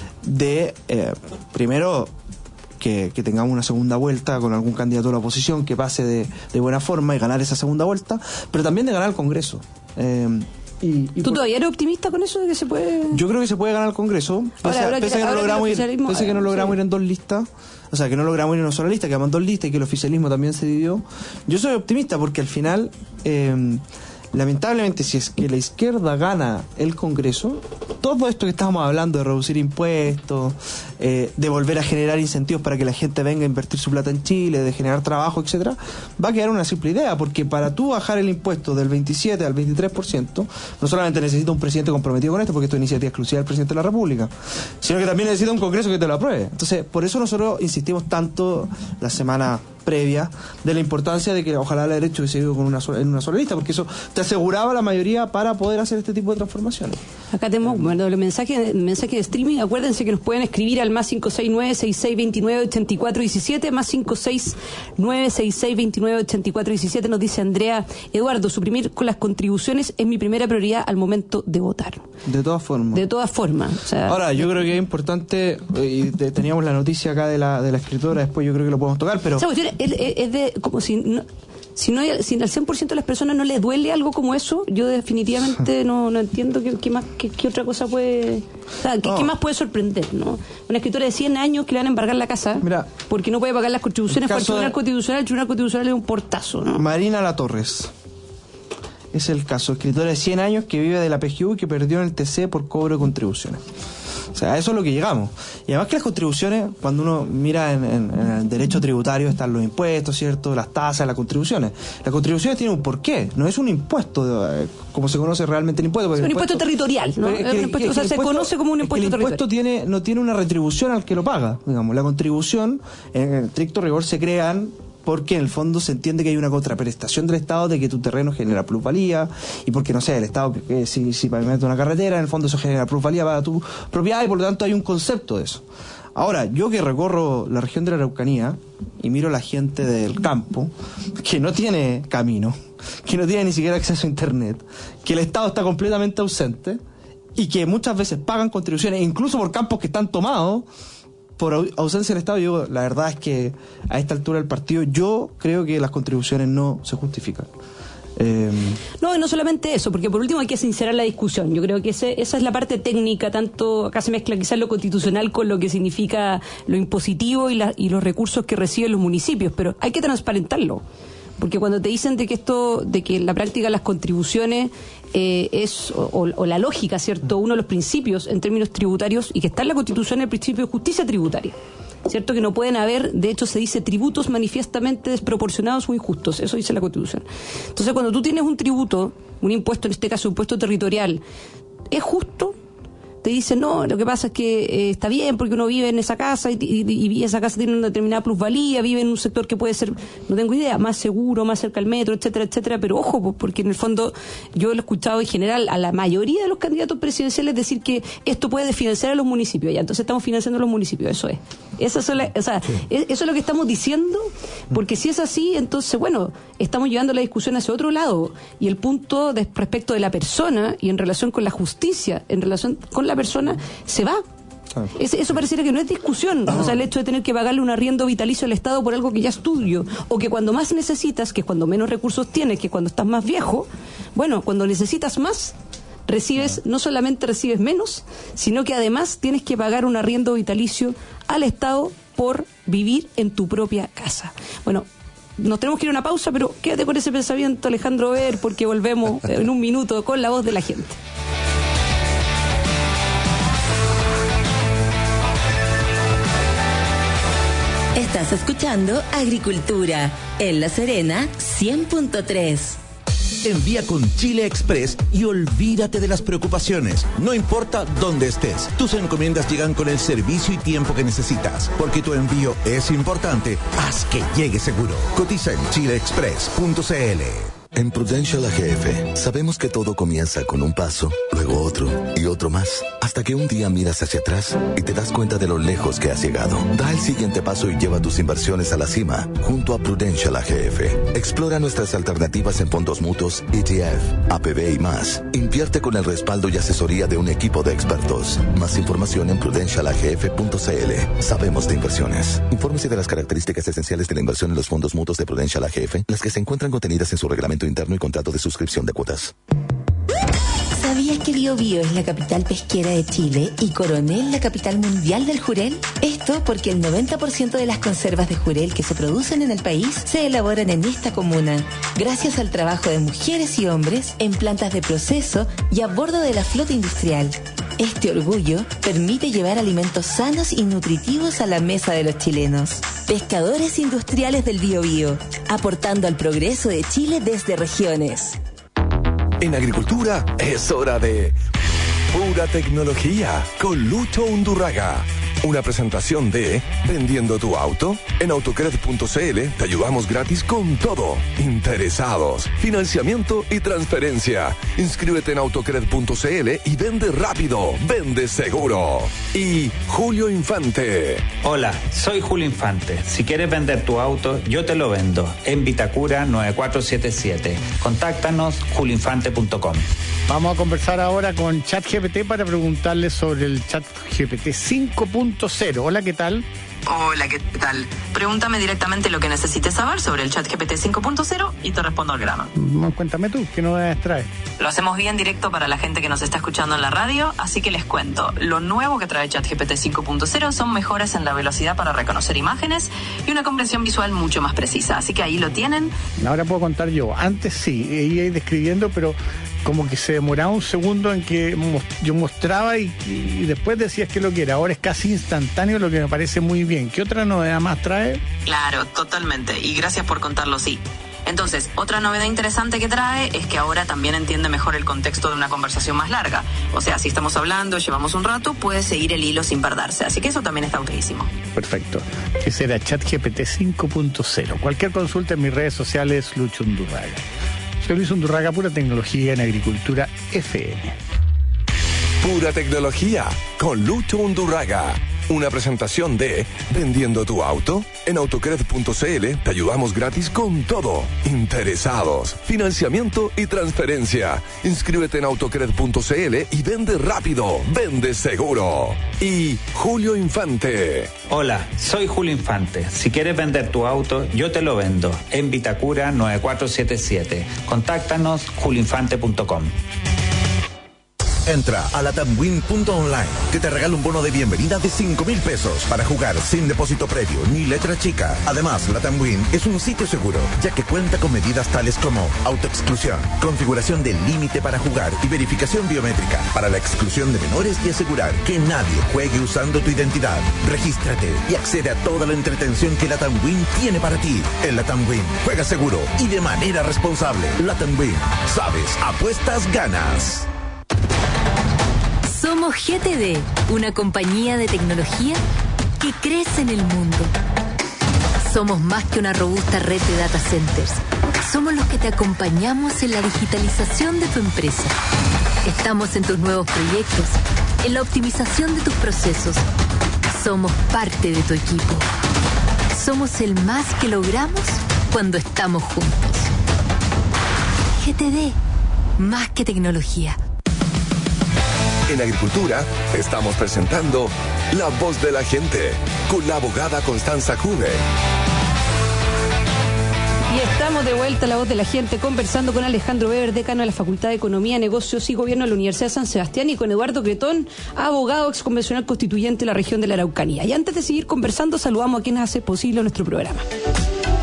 de, eh, primero, que, que tengamos una segunda vuelta con algún candidato de la oposición que pase de, de buena forma y ganar esa segunda vuelta, pero también de ganar el Congreso. Eh, y, y ¿Tú por... todavía eres optimista con eso de que se puede...? Yo creo que se puede ganar el Congreso, pese a que, que no logramos, ir, pese que no logramos sí. ir en dos listas. O sea, que no logramos ir en una sola lista, que quedamos en dos listas y que el oficialismo también se dividió. Yo soy optimista porque al final, eh, lamentablemente, si es que la izquierda gana el Congreso, todo esto que estábamos hablando de reducir impuestos, eh, de volver a generar incentivos para que la gente venga a invertir su plata en Chile, de generar trabajo, etcétera, va a quedar una simple idea, porque para tú bajar el impuesto del veintisiete al veintitrés por ciento, no solamente necesita un presidente comprometido con esto, porque esto es iniciativa exclusiva del presidente de la República, sino que también necesita un Congreso que te lo apruebe. Entonces, por eso nosotros insistimos tanto la semana previa de la importancia de que ojalá la derecha hubiese ido con una sola, en una sola lista, porque eso te aseguraba la mayoría para poder hacer este tipo de transformaciones. Acá tenemos, bueno, el mensaje, mensaje de streaming. Acuérdense que nos pueden escribir al más cinco seis nueve, seis seis dos nueve, ocho cuatro uno siete, más cinco seis nueve, seis seis dos nueve, ocho cuatro uno siete. Nos dice Andrea: Eduardo, suprimir con las contribuciones es mi primera prioridad al momento de votar. De todas formas. De todas formas. O sea, ahora, yo creo que es importante, y de, teníamos la noticia acá de la, de la escritora, después yo creo que lo podemos tocar, pero... O sea, es, es de, como si... No, Si no hay, si al cien por ciento de las personas no les duele algo como eso, yo definitivamente no, no entiendo qué, qué más qué, qué otra cosa puede, o sea, qué, no. qué más puede sorprender, ¿no? Una escritora de cien años que le van a embargar la casa, mira, porque no puede pagar las contribuciones por el Tribunal de... Constitucional, el Tribunal Constitucional es un portazo, ¿no? Marina Latorres. Es el caso, escritora de cien años que vive de la P G U y que perdió en el T C por cobro de contribuciones. O sea, a eso es lo que llegamos. Y además que las contribuciones, cuando uno mira en, en, en el derecho tributario, están los impuestos, ¿cierto? Las tasas, las contribuciones. Las contribuciones tienen un porqué, no es un impuesto, de, como se conoce realmente el impuesto. Es un impuesto, impuesto territorial, ¿no? Que, que, impuesto, que, o sea, se impuesto, conoce como un impuesto territorial. El impuesto tiene, no tiene una retribución al que lo paga, digamos. La contribución, en el estricto rigor, se crean porque en el fondo se entiende que hay una contraprestación del Estado de que tu terreno genera plusvalía, y porque, no sé, el Estado, que si, si pavimenta una carretera, en el fondo eso genera plusvalía para tu propiedad, y por lo tanto hay un concepto de eso. Ahora, yo que recorro la región de la Araucanía y miro a la gente del campo, que no tiene camino, que no tiene ni siquiera acceso a internet, que el Estado está completamente ausente, y que muchas veces pagan contribuciones, incluso por campos que están tomados, por ausencia del Estado. Yo, la verdad es que a esta altura del partido, yo creo que las contribuciones no se justifican. Eh... No, y no solamente eso, porque por último hay que sincerar la discusión. Yo creo que ese, esa es la parte técnica, tanto acá se mezcla quizás lo constitucional con lo que significa lo impositivo y, la, y los recursos que reciben los municipios, pero hay que transparentarlo. Porque cuando te dicen de que esto, de que en la práctica las contribuciones eh, es, o, o la lógica, ¿cierto?, uno de los principios en términos tributarios, y que está en la Constitución el principio de justicia tributaria, ¿cierto?, que no pueden haber, de hecho se dice, tributos manifiestamente desproporcionados o injustos, eso dice la Constitución. Entonces, cuando tú tienes un tributo, un impuesto, en este caso un impuesto territorial, ¿es justo? Te dicen, no, lo que pasa es que eh, está bien porque uno vive en esa casa y, y, y esa casa tiene una determinada plusvalía, vive en un sector que puede ser, no tengo idea, más seguro, más cerca al metro, etcétera, etcétera, pero ojo, porque en el fondo yo lo he escuchado en general a la mayoría de los candidatos presidenciales decir que esto puede desfinanciar a los municipios, ya, entonces estamos financiando a los municipios, eso es. Eso es, la, o sea, sí. Eso es lo que estamos diciendo, porque si es así, entonces, bueno, estamos llevando la discusión hacia otro lado, y el punto de, respecto de la persona y en relación con la justicia, en relación con la persona, se va. Ah. Es, eso pareciera que no es discusión. Ah. O sea, el hecho de tener que pagarle un arriendo vitalicio al Estado por algo que ya es tuyo, o que cuando más necesitas, que es cuando menos recursos tienes, que cuando estás más viejo, bueno, cuando necesitas más, recibes, no solamente recibes menos, sino que además tienes que pagar un arriendo vitalicio al Estado por vivir en tu propia casa. Bueno, nos tenemos que ir a una pausa, pero quédate con ese pensamiento, Alejandro Ver, porque volvemos en un minuto con la voz de la gente. Estás escuchando Agricultura en La Serena cien punto tres. Envía con Chile Express y olvídate de las preocupaciones. No importa dónde estés, tus encomiendas llegan con el servicio y tiempo que necesitas. Porque tu envío es importante, haz que llegue seguro. Cotiza en chile express punto c l. En Prudential A G F sabemos que todo comienza con un paso, luego otro y otro más, hasta que un día miras hacia atrás y te das cuenta de lo lejos que has llegado. Da el siguiente paso y lleva tus inversiones a la cima junto a Prudential A G F. Explora nuestras alternativas en fondos mutuos, E T F, A P B y más. Invierte con el respaldo y asesoría de un equipo de expertos. Más información en prudential a g f punto c l. Sabemos de inversiones. Infórmese de las características esenciales de la inversión en los fondos mutuos de Prudential A G F, las que se encuentran contenidas en su reglamento interno y contrato de suscripción de cuotas. ¿Sabías que Bio Bio es la capital pesquera de Chile y Coronel la capital mundial del jurel? Esto porque el noventa por ciento de las conservas de jurel que se producen en el país se elaboran en esta comuna, gracias al trabajo de mujeres y hombres en plantas de proceso y a bordo de la flota industrial. Este orgullo permite llevar alimentos sanos y nutritivos a la mesa de los chilenos. Pescadores industriales del Bio Bio, aportando al progreso de Chile desde regiones. En Agricultura es hora de Pura Tecnología con Lucho Undurraga. Una presentación de Vendiendo tu auto. En autocred punto c l te ayudamos gratis con todo. Interesados, financiamiento y transferencia. Inscríbete en autocred punto c l y vende rápido, vende seguro. Y Julio Infante. Hola, soy Julio Infante. Si quieres vender tu auto, yo te lo vendo. En Vitacura nueve cuatro siete siete. Contáctanos julio infante punto com. Vamos a conversar ahora con ChatGPT para preguntarle sobre el ChatGPT cinco punto cero. Hola, ¿qué tal? Hola, ¿qué tal? Pregúntame directamente lo que necesites saber sobre el ChatGPT cinco punto cero y te respondo al grano. Cuéntame tú, ¿qué novedades trae? Lo hacemos bien directo para la gente que nos está escuchando en la radio, así que les cuento. Lo nuevo que trae ChatGPT cinco punto cero son mejoras en la velocidad para reconocer imágenes y una comprensión visual mucho más precisa. Así que ahí lo tienen. Ahora puedo contar yo. Antes sí, iba describiendo, pero como que se demoraba un segundo en que yo mostraba y, y después decías que lo que era. Ahora es casi instantáneo, lo que me parece muy bien. ¿Qué otra novedad más trae? Claro, totalmente. Y gracias por contarlo, sí. Entonces, otra novedad interesante que trae es que ahora también entiende mejor el contexto de una conversación más larga. O sea, si estamos hablando, llevamos un rato, puede seguir el hilo sin perderse. Así que eso también está buenísimo. Perfecto. Ese era ChatGPT cinco punto cero. Cualquier consulta en mis redes sociales, Lucho Undurraga. Soy Luis Undurraga, Pura Tecnología en Agricultura F M. Pura Tecnología con Lucho Undurraga. Una presentación de Vendiendo tu auto. En autocred punto c l te ayudamos gratis con todo. Interesados, financiamiento y transferencia. Inscríbete en autocred punto c l y vende rápido, vende seguro. Y Julio Infante. Hola, soy Julio Infante. Si quieres vender tu auto, yo te lo vendo. En Vitacura nueve cuatro siete siete. Contáctanos julio infante punto com. Entra a latamwin punto online, que te regala un bono de bienvenida de cinco mil pesos para jugar sin depósito previo ni letra chica. Además, Latamwin es un sitio seguro, ya que cuenta con medidas tales como autoexclusión, configuración del límite para jugar y verificación biométrica para la exclusión de menores y asegurar que nadie juegue usando tu identidad. Regístrate y accede a toda la entretención que Latamwin tiene para ti. En Latamwin, juega seguro y de manera responsable. Latamwin, sabes, apuestas, ganas. Somos G T D, una compañía de tecnología que crece en el mundo. Somos más que una robusta red de data centers. Somos los que te acompañamos en la digitalización de tu empresa. Estamos en tus nuevos proyectos, en la optimización de tus procesos. Somos parte de tu equipo. Somos el más que logramos cuando estamos juntos. G T D, más que tecnología. En Agricultura estamos presentando La Voz de la Gente con la abogada Constanza Juve. Y estamos de vuelta a La Voz de la Gente conversando con Alejandro Weber, decano de la Facultad de Economía, Negocios y Gobierno de la Universidad de San Sebastián, y con Eduardo Cretón, abogado exconvencional constituyente de la región de la Araucanía. Y antes de seguir conversando, saludamos a quienes hacen posible nuestro programa.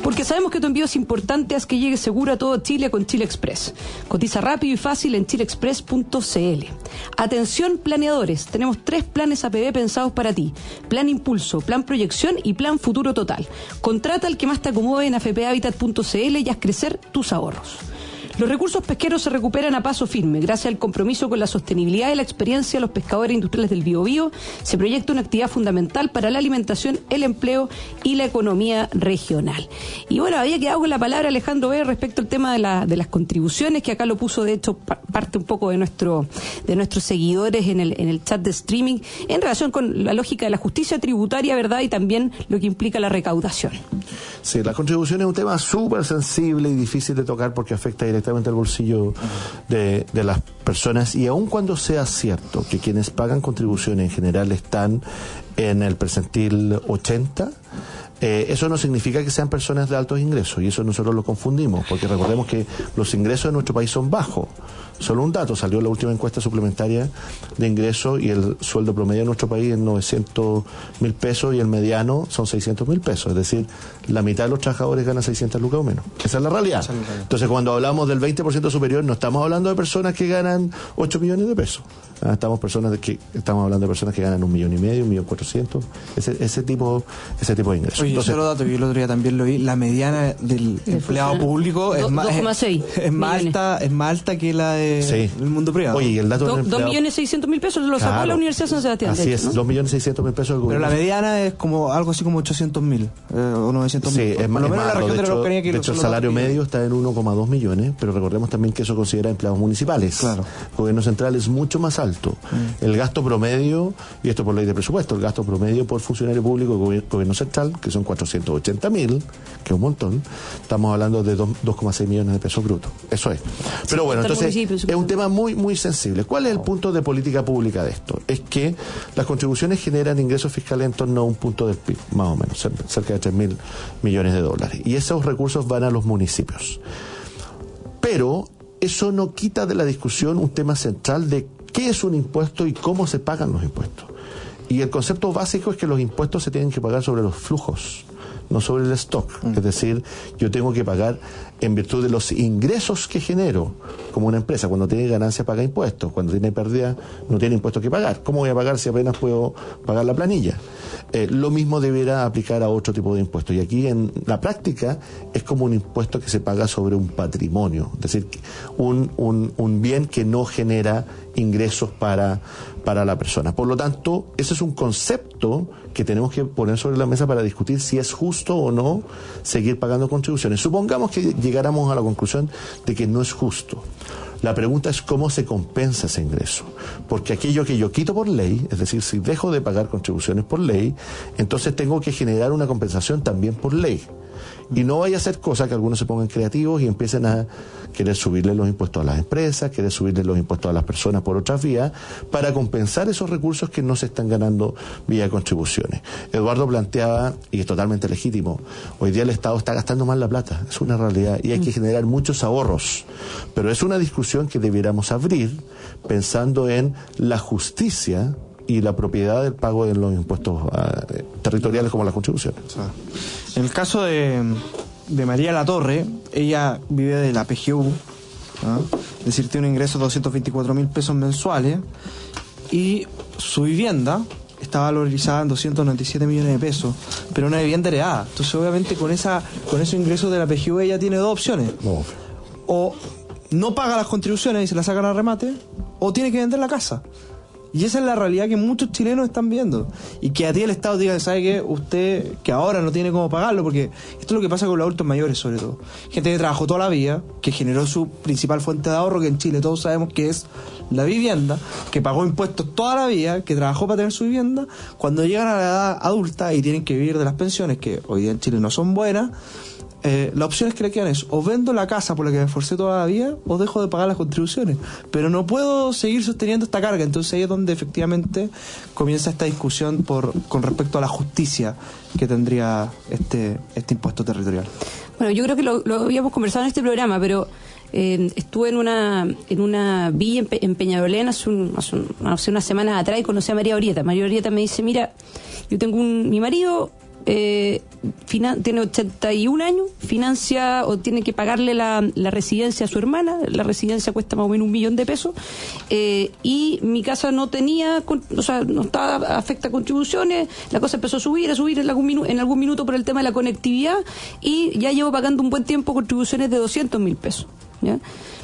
Porque sabemos que tu envío es importante, haz que llegue seguro a todo Chile con Chile Express. Cotiza rápido y fácil en chile express punto c l. Atención planeadores, tenemos tres planes A P B pensados para ti. Plan Impulso, Plan Proyección y Plan Futuro Total. Contrata el que más te acomode en a f p habitat punto c l y haz crecer tus ahorros. Los recursos pesqueros se recuperan a paso firme. Gracias al compromiso con la sostenibilidad y la experiencia de los pescadores industriales del Biobío, se proyecta una actividad fundamental para la alimentación, el empleo y la economía regional. Y bueno, había quedado con la palabra Alejandro B. respecto al tema de, la, de las contribuciones, que acá lo puso, de hecho, pa- parte un poco de nuestro de nuestros seguidores en el, en el chat de streaming, en relación con la lógica de la justicia tributaria, ¿verdad? Y también lo que implica la recaudación. Sí, la contribución es un tema súper sensible y difícil de tocar porque afecta directamente el bolsillo de, de las personas, y aun cuando sea cierto que quienes pagan contribuciones en general están en el percentil ochenta, eh, eso no significa que sean personas de altos ingresos, y eso nosotros lo confundimos, porque recordemos que los ingresos de nuestro país son bajos. Solo un dato, salió la última encuesta suplementaria de ingresos y el sueldo promedio en nuestro país es novecientos mil pesos y el mediano son seiscientos mil pesos, es decir, la mitad de los trabajadores gana seiscientas lucas o menos. Esa es la realidad. Entonces, cuando hablamos del veinte por ciento superior, no estamos hablando de personas que ganan ocho millones de pesos. Ah, estamos personas de que estamos hablando de personas que ganan un millón y medio, un millón cuatrocientos, ese ese tipo ese tipo de ingresos. Oye, Entonces, solo dato que yo el otro día también lo vi, la mediana del De empleado funcionario. público es Do- más dos coma seis es, es más millones. alta, es más alta que la de Sí. el mundo privado. Oye, y el dato Do- del Dos empleado- millones seiscientos mil pesos lo sacó Claro. la Universidad de San Sebastián. Así de es, hecho, ¿no? dos millones seiscientos mil pesos del Pero gobierno. la mediana es como algo así como ochocientos mil eh, o novecientos mil. Sí, es Por más, lo es menos más la alto. región De de la hecho, Araucanía, que de lo- hecho el son los salario dos medio está en uno coma dos millones, pero recordemos también que eso considera empleados municipales. Claro. El gobierno central es mucho más alto. Mm. El gasto promedio, y esto por ley de presupuesto, el gasto promedio por funcionario público del gobier- gobierno central, que son cuatrocientos ochenta mil, que es un montón, estamos hablando de dos coma seis millones de pesos brutos. Eso es. Pero bueno, hasta el entonces municipio, es un tema muy, muy sensible. ¿Cuál es el punto de política pública de esto? Es que las contribuciones generan ingresos fiscales en torno a un punto del P I B, más o menos, cer- cerca de tres mil millones de dólares. Y esos recursos van a los municipios. Pero eso no quita de la discusión un tema central de qué es un impuesto y cómo se pagan los impuestos. Y el concepto básico es que los impuestos se tienen que pagar sobre los flujos, no sobre el stock. Es decir, yo tengo que pagar en virtud de los ingresos que genero, como una empresa. Cuando tiene ganancia paga impuestos, cuando tiene pérdida no tiene impuestos que pagar. ¿Cómo voy a pagar si apenas puedo pagar la planilla? Eh, lo mismo deberá aplicar a otro tipo de impuestos. Y aquí en la práctica es como un impuesto que se paga sobre un patrimonio, es decir, un, un, un bien que no genera ingresos para, para la persona. Por lo tanto, ese es un concepto que tenemos que poner sobre la mesa para discutir si es justo o no seguir pagando contribuciones. Supongamos que llegáramos a la conclusión de que no es justo. La pregunta es cómo se compensa ese ingreso. Porque aquello que yo quito por ley, es decir, si dejo de pagar contribuciones por ley, entonces tengo que generar una compensación también por ley. Y no vaya a ser cosa que algunos se pongan creativos y empiecen a querer subirle los impuestos a las empresas, querer subirle los impuestos a las personas por otras vías, para compensar esos recursos que no se están ganando vía contribuciones. Eduardo planteaba, y es totalmente legítimo, hoy día el Estado está gastando más la plata, es una realidad, y hay que generar muchos ahorros. Pero es una discusión que debiéramos abrir pensando en la justicia y la propiedad del pago de los impuestos uh, territoriales como las contribuciones. En el caso de, de María Latorre, ella vive de la P G U, ¿no? Es decir, tiene un ingreso de doscientos veinticuatro mil pesos mensuales y su vivienda está valorizada en doscientos noventa y siete millones de pesos, pero una vivienda heredada. Entonces, obviamente, con esa con esos ingresos de la P G U ella tiene dos opciones. No. O no paga las contribuciones y se las sacan a remate, o tiene que vender la casa. Y esa es la realidad que muchos chilenos están viendo. Y que a ti el Estado diga, ¿sabe qué? Usted, que ahora no tiene cómo pagarlo, porque esto es lo que pasa con los adultos mayores, sobre todo. Gente que trabajó toda la vida, que generó su principal fuente de ahorro, que en Chile todos sabemos que es la vivienda, que pagó impuestos toda la vida, que trabajó para tener su vivienda. Cuando llegan a la edad adulta y tienen que vivir de las pensiones, que hoy día en Chile no son buenas, Eh, las opciones que le quedan es o vendo la casa por la que me esforcé toda la vida o dejo de pagar las contribuciones, pero no puedo seguir sosteniendo esta carga. Entonces ahí es donde efectivamente comienza esta discusión por con respecto a la justicia que tendría este este impuesto territorial. Bueno, yo creo que lo, lo habíamos conversado en este programa, pero eh, estuve en una en una villa en, Pe- en Peñalolén hace, un, hace, un, hace unas semanas atrás y conocí a María Orieta. María Orieta me dice, mira, yo tengo un mi marido eh, finan- tiene ochenta y un años, financia o tiene que pagarle la, la residencia a su hermana, la residencia cuesta más o menos un millón de pesos, eh, y mi casa no tenía, o sea, no estaba afecta a contribuciones, la cosa empezó a subir, a subir en algún, minu- en algún minuto por el tema de la conectividad, y ya llevo pagando un buen tiempo contribuciones de doscientos mil pesos, ¿ya?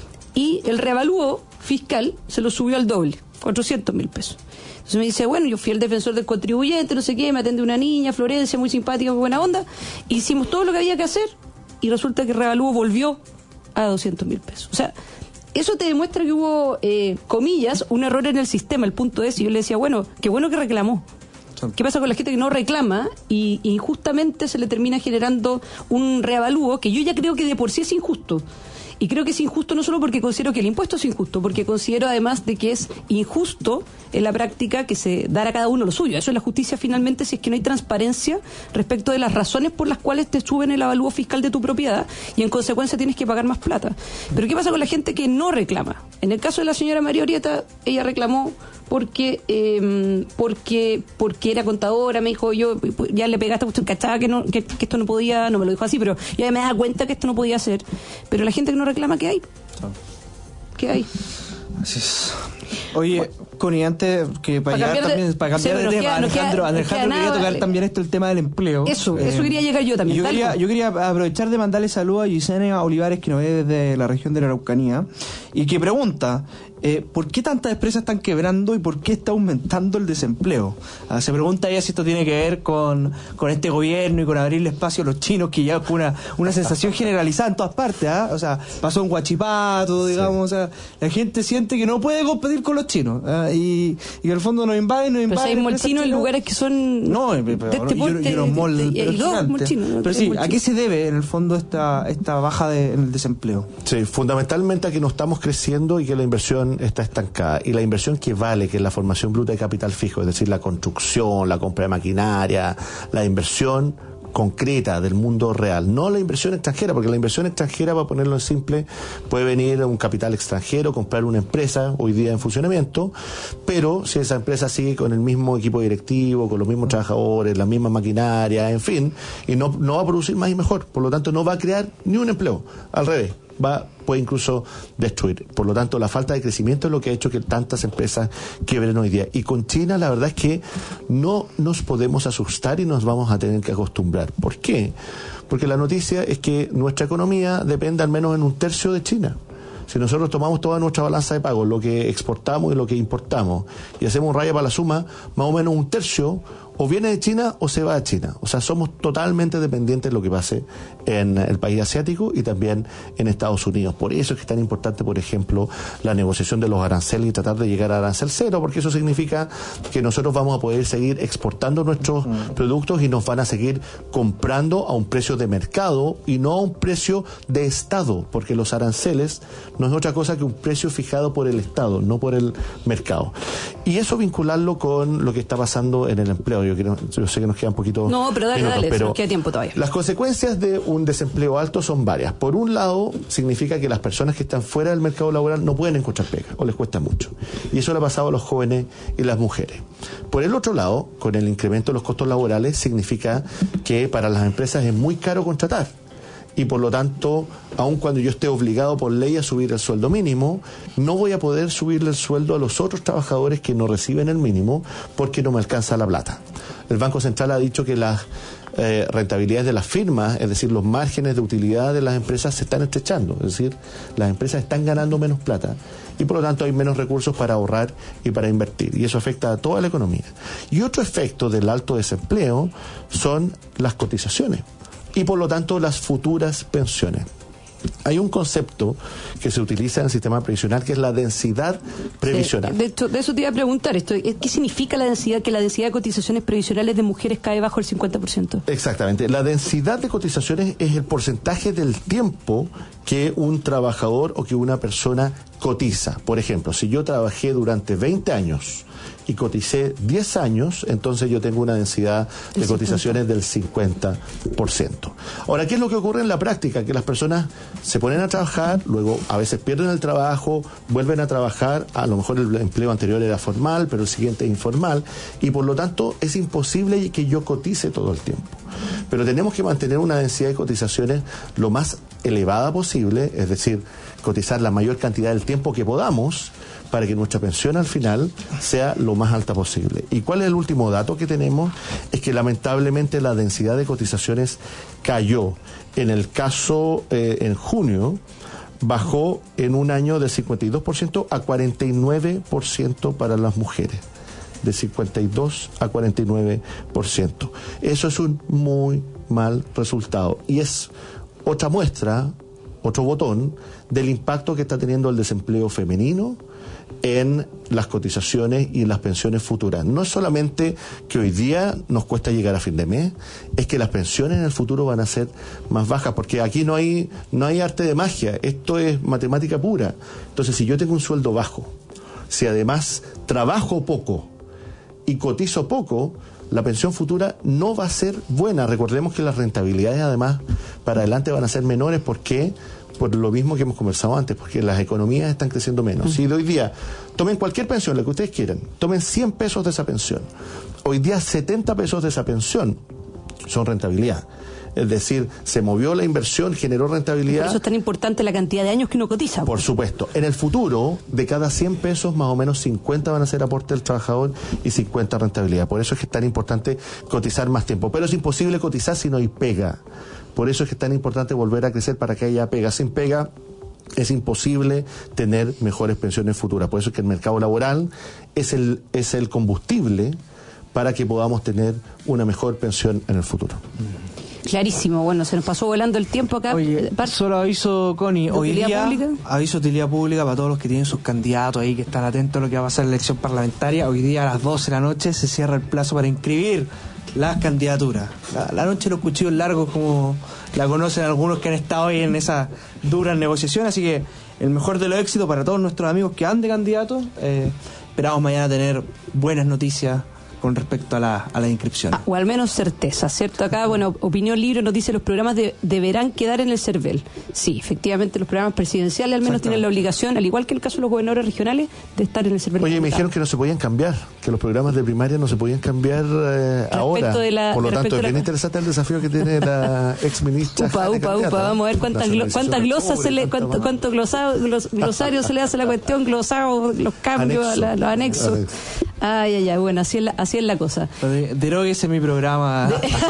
Y el reavalúo fiscal se lo subió al doble, cuatrocientos mil pesos. Entonces me dice, bueno, yo fui el defensor del contribuyente, no sé qué, me atendió una niña, Florencia, muy simpática, muy buena onda, hicimos todo lo que había que hacer y resulta que el reavalúo volvió a doscientos mil pesos. O sea, eso te demuestra que hubo, eh, comillas, un error en el sistema. El punto es, y yo le decía, bueno, qué bueno que reclamó. ¿Qué pasa con la gente que no reclama y injustamente se le termina generando un reavalúo que yo ya creo que de por sí es injusto? Y creo que es injusto no solo porque considero que el impuesto es injusto, porque considero además de que es injusto en la práctica que se dará a cada uno lo suyo. Eso es la justicia finalmente, si es que no hay transparencia respecto de las razones por las cuales te suben el avalúo fiscal de tu propiedad y en consecuencia tienes que pagar más plata. Pero ¿qué pasa con la gente que no reclama? En el caso de la señora María Orieta, ella reclamó porque eh, porque porque era contadora, me dijo, yo ya le pegaste, usted cachaba que, no, que, que esto no podía, no me lo dijo así, pero ya me da cuenta que esto no podía ser. Pero la gente que no reclama, ¿qué hay? ¿Qué hay? Así es. Oye, Connie, antes que para, Para llegar cambiar de- también, para cambiar sí, de pero tema, queda- no Alejandro, queda- no Alejandro queda quería nada, tocar eh. también esto, el tema del empleo. Eso, eso quería llegar yo también, Yo tal quería, cual. yo quería aprovechar de mandarle saludos a Gisenia Olivares, que nos ve desde la región de la Araucanía, y que pregunta, eh, ¿por qué tantas empresas están quebrando y por qué está aumentando el desempleo? Ah, se pregunta ella si esto tiene que ver con, con este gobierno y con abrirle espacio a los chinos, que ya es una, una sensación generalizada en todas partes, ¿ah? O sea, pasó en Huachipato, digamos, sí. O sea, la gente siente que no puede competir con los chinos, ¿ah? y, y en el fondo nos invaden, nos Pero invaden. si hay empresas molchinos en chinas. lugares que son No, de pero, este y, porte, y unos malls de- y hay dos gigantes. molchinos, ¿no? Pero Tres sí, ¿a molchinos. qué se debe en el fondo esta, esta baja de, en el desempleo? Sí, fundamentalmente a que no estamos creciendo y que la inversión está estancada. Y la inversión que vale, que es la formación bruta de capital fijo, es decir, la construcción, la compra de maquinaria, la inversión concreta del mundo real, no la inversión extranjera, porque la inversión extranjera, para ponerlo en simple, puede venir un capital extranjero, comprar una empresa hoy día en funcionamiento, pero si esa empresa sigue con el mismo equipo directivo, con los mismos trabajadores, la misma maquinaria, en fin, y no, no va a producir más y mejor, por lo tanto no va a crear ni un empleo, al revés, va puede incluso destruir. Por lo tanto, la falta de crecimiento es lo que ha hecho que tantas empresas quiebren hoy día. Y con China, la verdad es que no nos podemos asustar y nos vamos a tener que acostumbrar. ¿Por qué? Porque la noticia es que nuestra economía depende al menos en un tercio de China. Si nosotros tomamos toda nuestra balanza de pagos, lo que exportamos y lo que importamos, y hacemos un raya para la suma, más o menos un tercio o viene de China o se va a China. O sea, somos totalmente dependientes de lo que pase en el país asiático y también en Estados Unidos. Por eso es que es tan importante, por ejemplo, la negociación de los aranceles y tratar de llegar a arancel cero, porque eso significa que nosotros vamos a poder seguir exportando nuestros mm. productos y nos van a seguir comprando a un precio de mercado y no a un precio de Estado, porque los aranceles no es otra cosa que un precio fijado por el Estado, no por el mercado. Y eso vincularlo con lo que está pasando en el empleo. Yo, quiero, yo sé que nos queda un poquito... No, pero dale, minutos, dale, pero nos queda tiempo todavía. Las consecuencias de un desempleo alto son varias. Por un lado, significa que las personas que están fuera del mercado laboral no pueden encontrar pega, o les cuesta mucho. Y eso le ha pasado a los jóvenes y las mujeres. Por el otro lado, con el incremento de los costos laborales, significa que para las empresas es muy caro contratar. Y por lo tanto, aun cuando yo esté obligado por ley a subir el sueldo mínimo, no voy a poder subirle el sueldo a los otros trabajadores que no reciben el mínimo porque no me alcanza la plata. El Banco Central ha dicho que las eh, rentabilidades de las firmas, es decir, los márgenes de utilidad de las empresas se están estrechando, es decir, las empresas están ganando menos plata y por lo tanto hay menos recursos para ahorrar y para invertir, y eso afecta a toda la economía. Y otro efecto del alto desempleo son las cotizaciones y por lo tanto las futuras pensiones. Hay un concepto que se utiliza en el sistema previsional que es la densidad previsional. Sí, de, hecho, de eso te iba a preguntar esto. ¿Qué significa la densidad? Que la densidad de cotizaciones previsionales de mujeres cae bajo el cincuenta por ciento. Exactamente. La densidad de cotizaciones es el porcentaje del tiempo que un trabajador o que una persona cotiza. Por ejemplo, si yo trabajé durante veinte años y coticé diez años, entonces yo tengo una densidad de cotizaciones del cincuenta por ciento. Ahora, ¿qué es lo que ocurre en la práctica? Que las personas se ponen a trabajar, luego a veces pierden el trabajo, vuelven a trabajar, a lo mejor el empleo anterior era formal, pero el siguiente es informal, y por lo tanto es imposible que yo cotice todo el tiempo. Pero tenemos que mantener una densidad de cotizaciones lo más elevada posible, es decir, cotizar la mayor cantidad del tiempo que podamos, para que nuestra pensión al final sea lo más alta posible. ¿Y cuál es el último dato que tenemos? Es que lamentablemente la densidad de cotizaciones cayó. En el caso, eh, en junio, bajó en un año del cincuenta y dos por ciento a cuarenta y nueve por ciento para las mujeres. De cincuenta y dos a cuarenta y nueve por ciento. Eso es un muy mal resultado. Y es otra muestra, otro botón, del impacto que está teniendo el desempleo femenino en las cotizaciones y las pensiones futuras. No es solamente que hoy día nos cuesta llegar a fin de mes, es que las pensiones en el futuro van a ser más bajas, porque aquí no hay, no hay arte de magia, esto es matemática pura. Entonces, si yo tengo un sueldo bajo, si además trabajo poco y cotizo poco, la pensión futura no va a ser buena. Recordemos que las rentabilidades además para adelante van a ser menores. ¿Por qué? Por lo mismo que hemos conversado antes, porque las economías están creciendo menos. Mm. Si de hoy día, tomen cualquier pensión, la que ustedes quieran, tomen cien pesos de esa pensión. Hoy día setenta pesos de esa pensión son rentabilidad. Es decir, se movió la inversión, generó rentabilidad. Por eso es tan importante la cantidad de años que uno cotiza. Por supuesto. En el futuro, de cada cien pesos, más o menos cincuenta van a ser aporte del trabajador y cincuenta rentabilidad. Por eso es que es tan importante cotizar más tiempo. Pero es imposible cotizar si no hay pega. Por eso es que es tan importante volver a crecer para que haya pega. Sin pega es imposible tener mejores pensiones futuras. Por eso es que el mercado laboral es el, es el combustible para que podamos tener una mejor pensión en el futuro. Clarísimo. Bueno, se nos pasó volando el tiempo acá. Oye, solo aviso, Connie, hoy día, pública? aviso de utilidad pública para todos los que tienen sus candidatos ahí, que están atentos a lo que va a pasar en la elección parlamentaria. Hoy día a las doce de la noche se cierra el plazo para inscribir las candidaturas. La, la noche de los cuchillos largos, como la conocen algunos que han estado ahí en esas duras negociaciones. Así que el mejor de los éxitos para todos nuestros amigos que han de candidatos. Eh, esperamos mañana tener buenas noticias con respecto a la, a la inscripción. Ah, o al menos certeza, ¿cierto? Acá, bueno, Opinión Libre nos dice los programas de, deberán quedar en el CERVEL. Sí, efectivamente, los programas presidenciales al menos tienen la obligación, al igual que el caso de los gobernadores regionales, de estar en el CERVEL. Oye, me dijeron que no se podían cambiar, que los programas de primaria no se podían cambiar eh, ahora. De la, Por lo tanto, es bien la... interesante el desafío que tiene la ex ministra. Upa, upa, upa, vamos a ver cuántas, glo, cuántas glosas se le, cuánto, cuánto glosado, glos, glosario se le hace a la cuestión, glosado, los cambios, Anexo. La, los anexos. Anexo. Ay, ay, ay, bueno, así es la, así es la cosa. Deróguese mi programa.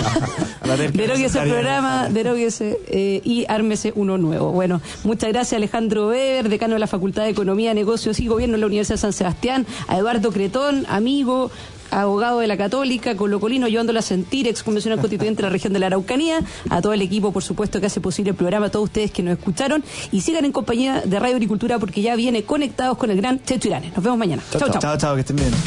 Deróguese el programa, deróguese eh, y ármese uno nuevo. Bueno, muchas gracias a Alejandro Weber, decano de la Facultad de Economía, Negocios y Gobierno de la Universidad de San Sebastián, a Eduardo Cretón, amigo, abogado de la Católica, colocolino, ayudándola a sentir, ex convencional constituyente de la región de la Araucanía, a todo el equipo, por supuesto, que hace posible el programa, a todos ustedes que nos escucharon, y sigan en compañía de Radio Agricultura porque ya viene Conectados con el gran Checho Iranes. Nos vemos mañana. Chao, chao. Chao, chao, que estén bien.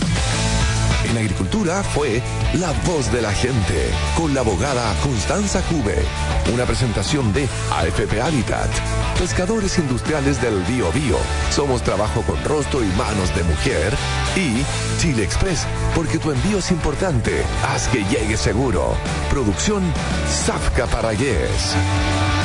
En Agricultura fue La Voz de la Gente, con la abogada Constanza Cube. Una presentación de A F P Habitat, Pescadores Industriales del Bío Bío, Somos Trabajo con Rostro y Manos de Mujer, y Chile Express, porque tu envío es importante, haz que llegue seguro. Producción Zafka Paragués.